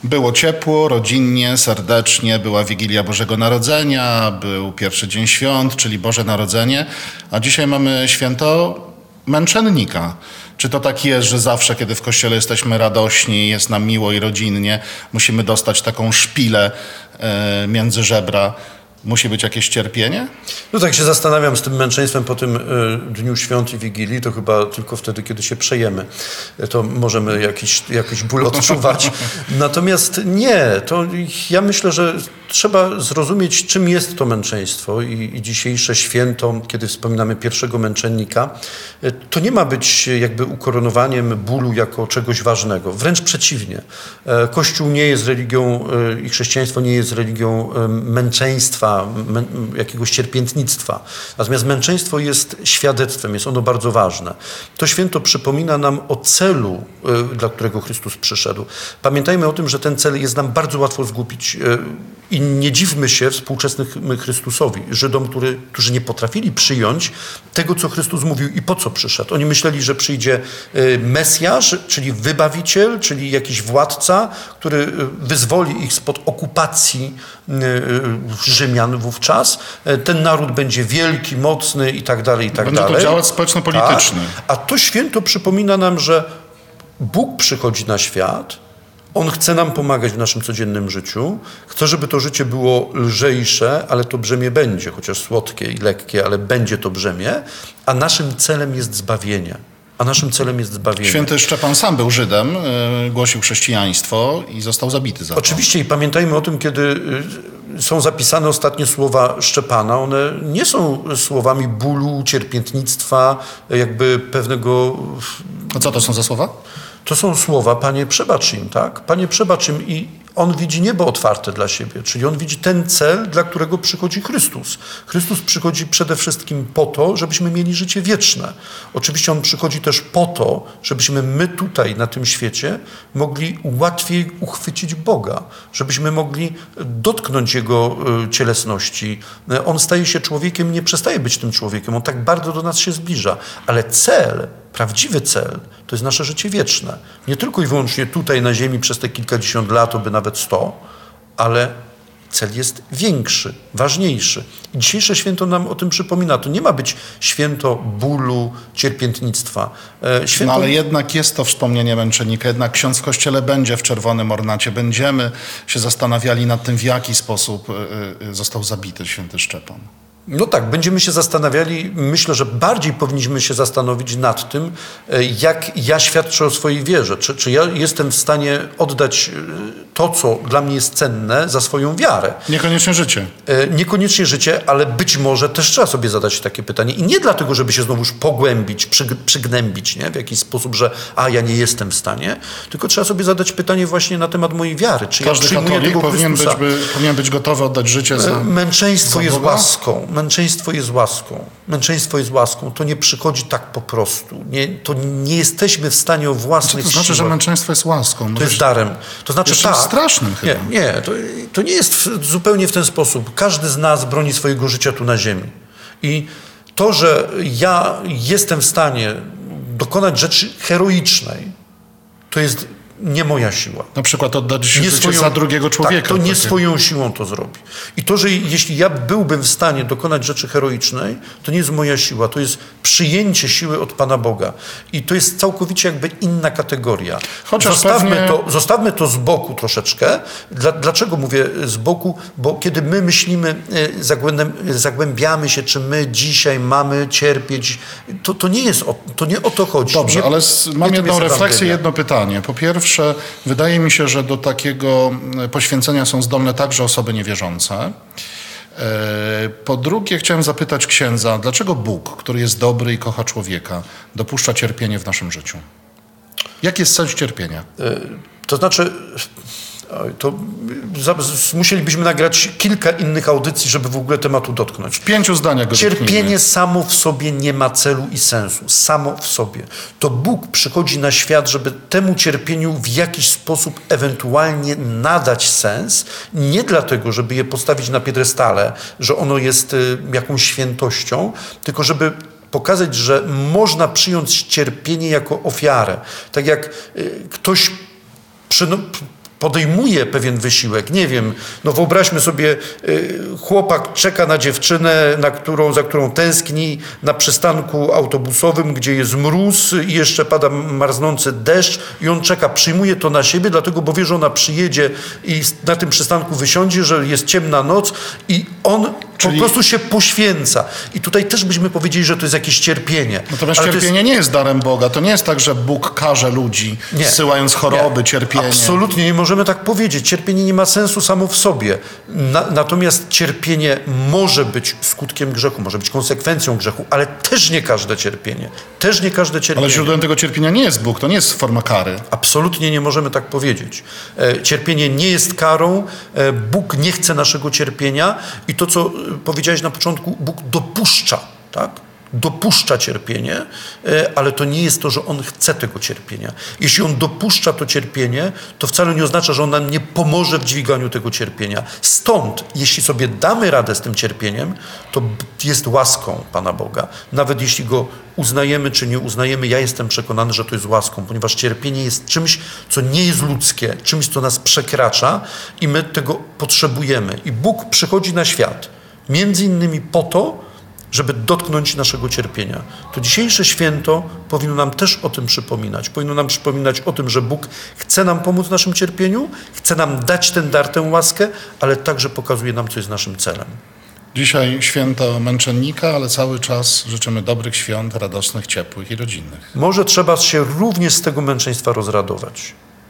Było ciepło, rodzinnie, serdecznie, była Wigilia Bożego Narodzenia, był pierwszy dzień świąt, czyli Boże Narodzenie, a dzisiaj mamy święto męczennika. Czy to tak jest, że zawsze, kiedy w kościele jesteśmy radośni, jest nam miło i rodzinnie, musimy dostać taką szpilę między żebra? Musi być jakieś cierpienie? No tak się zastanawiam z tym męczeństwem po tym dniu świąt i Wigilii, to chyba tylko wtedy, kiedy się przejemy, to możemy jakiś ból odczuwać. Natomiast nie, to ja myślę, że trzeba zrozumieć, czym jest to męczeństwo i dzisiejsze święto, kiedy wspominamy pierwszego męczennika, to nie ma być jakby ukoronowaniem bólu jako czegoś ważnego. Wręcz przeciwnie. Kościół nie jest religią i chrześcijaństwo nie jest religią męczeństwa, jakiegoś cierpiętnictwa. Natomiast męczeństwo jest świadectwem, jest ono bardzo ważne. To święto przypomina nam o celu, dla którego Chrystus przyszedł. Pamiętajmy o tym, że ten cel jest nam bardzo łatwo zgubić. I nie dziwmy się współczesnym Chrystusowi, Żydom, którzy nie potrafili przyjąć tego, co Chrystus mówił i po co przyszedł. Oni myśleli, że przyjdzie Mesjasz, czyli wybawiciel, czyli jakiś władca, który wyzwoli ich spod okupacji Rzymian wówczas. Ten naród będzie wielki, mocny i tak dalej, i tak dalej. Będzie to działać społeczno-polityczny. Tak. A to święto przypomina nam, że Bóg przychodzi na świat. On chce nam pomagać w naszym codziennym życiu. Chce, żeby to życie było lżejsze, ale to brzemię będzie, chociaż słodkie i lekkie, ale będzie to brzemię. A naszym celem jest zbawienie. Święty Szczepan sam był Żydem, głosił chrześcijaństwo i został zabity za to. Oczywiście i pamiętajmy o tym, kiedy są zapisane ostatnie słowa Szczepana. One nie są słowami bólu, cierpiętnictwa, jakby pewnego... A co to są za słowa? To są słowa, Panie, przebacz im, tak? Panie, przebacz im. I on widzi niebo otwarte dla siebie, czyli on widzi ten cel, dla którego przychodzi Chrystus. Chrystus przychodzi przede wszystkim po to, żebyśmy mieli życie wieczne. Oczywiście on przychodzi też po to, żebyśmy my tutaj, na tym świecie, mogli łatwiej uchwycić Boga, żebyśmy mogli dotknąć Jego cielesności. On staje się człowiekiem, nie przestaje być tym człowiekiem, on tak bardzo do nas się zbliża, ale cel, prawdziwy cel, to jest nasze życie wieczne. Nie tylko i wyłącznie tutaj na ziemi przez te kilkadziesiąt lat, oby nawet 100, ale cel jest większy, ważniejszy. I dzisiejsze święto nam o tym przypomina. To nie ma być święto bólu, cierpiętnictwa. No ale jednak jest to wspomnienie męczennika. Jednak ksiądz w kościele będzie w czerwonym ornacie. Będziemy się zastanawiali nad tym, w jaki sposób został zabity święty Szczepan. No tak, będziemy się zastanawiali, myślę, że bardziej powinniśmy się zastanowić nad tym, jak ja świadczę o swojej wierze. Czy ja jestem w stanie oddać to, co dla mnie jest cenne, za swoją wiarę. Niekoniecznie życie. Niekoniecznie życie, ale być może też trzeba sobie zadać takie pytanie. I nie dlatego, żeby się znowuż pogłębić, przygnębić, nie? W jakiś sposób, że ja nie jestem w stanie, tylko trzeba sobie zadać pytanie właśnie na temat mojej wiary. Czy każdy ja katolik tego powinien być gotowy oddać życie za Męczeństwo jest Boga? łaską. Męczeństwo jest łaską. Męczeństwo jest łaską. To nie przychodzi tak po prostu. To nie jesteśmy w stanie o własnych Co to znaczy, siłach. że męczeństwo jest łaską? To jest darem. To znaczy tak. Strasznym chyba. Nie. To nie jest zupełnie w ten sposób. Każdy z nas broni swojego życia tu na ziemi. I to, że ja jestem w stanie dokonać rzeczy heroicznej, to jest nie moja siła. Na przykład oddać życie za drugiego człowieka. Tak, to nie swoją siłą to zrobi. I to, że jeśli ja byłbym w stanie dokonać rzeczy heroicznej, to nie jest moja siła, to jest przyjęcie siły od Pana Boga. I to jest całkowicie jakby inna kategoria. Zostawmy to z boku troszeczkę. Dlaczego mówię z boku? Bo kiedy my myślimy, zagłębiamy się, czy my dzisiaj mamy cierpieć, to nie o to chodzi. Dobrze, ale mam jedną refleksję, jedno pytanie. Po pierwsze, wydaje mi się, że do takiego poświęcenia są zdolne także osoby niewierzące. Po drugie, chciałem zapytać księdza, dlaczego Bóg, który jest dobry i kocha człowieka, dopuszcza cierpienie w naszym życiu? Jaki jest sens cierpienia? To znaczy, musielibyśmy nagrać kilka innych audycji, żeby w ogóle tematu dotknąć. W 5 zdaniach go Cierpienie dotknijmy. samo w sobie nie ma celu i sensu. Samo w sobie. To Bóg przychodzi na świat, żeby temu cierpieniu w jakiś sposób ewentualnie nadać sens. Nie dlatego, żeby je postawić na piedestale, że ono jest jakąś świętością, tylko żeby pokazać, że można przyjąć cierpienie jako ofiarę. Tak jak ktoś podejmuje pewien wysiłek, nie wiem, no wyobraźmy sobie, chłopak czeka na dziewczynę, za którą tęskni na przystanku autobusowym, gdzie jest mróz i jeszcze pada marznący deszcz i on czeka, przyjmuje to na siebie, dlatego, bo wie, że ona przyjedzie i na tym przystanku wysiądzie, że jest ciemna noc i on po prostu się poświęca. I tutaj też byśmy powiedzieli, że to jest jakieś cierpienie. Natomiast cierpienie nie jest darem Boga. To nie jest tak, że Bóg karze ludzi, zsyłając choroby, cierpienie. Absolutnie nie możemy tak powiedzieć. Cierpienie nie ma sensu samo w sobie. Natomiast cierpienie może być skutkiem grzechu, może być konsekwencją grzechu, ale też nie każde cierpienie. Też nie każde cierpienie. Ale źródłem tego cierpienia nie jest Bóg, to nie jest forma kary. Absolutnie nie możemy tak powiedzieć. Cierpienie nie jest karą, Bóg nie chce naszego cierpienia i to, co powiedziałeś na początku, Bóg dopuszcza, tak? Dopuszcza cierpienie, ale to nie jest to, że On chce tego cierpienia. Jeśli On dopuszcza to cierpienie, to wcale nie oznacza, że On nam nie pomoże w dźwiganiu tego cierpienia. Stąd, jeśli sobie damy radę z tym cierpieniem, to jest łaską Pana Boga. Nawet jeśli go uznajemy czy nie uznajemy, ja jestem przekonany, że to jest łaską, ponieważ cierpienie jest czymś, co nie jest ludzkie, czymś, co nas przekracza i my tego potrzebujemy. I Bóg przychodzi na świat, między innymi po to, żeby dotknąć naszego cierpienia. To dzisiejsze święto powinno nam też o tym przypominać. Powinno nam przypominać o tym, że Bóg chce nam pomóc w naszym cierpieniu, chce nam dać ten dar, tę łaskę, ale także pokazuje nam, co jest naszym celem. Dzisiaj święto męczennika, ale cały czas życzymy dobrych świąt, radosnych, ciepłych i rodzinnych. Może trzeba się również z tego męczeństwa rozradować.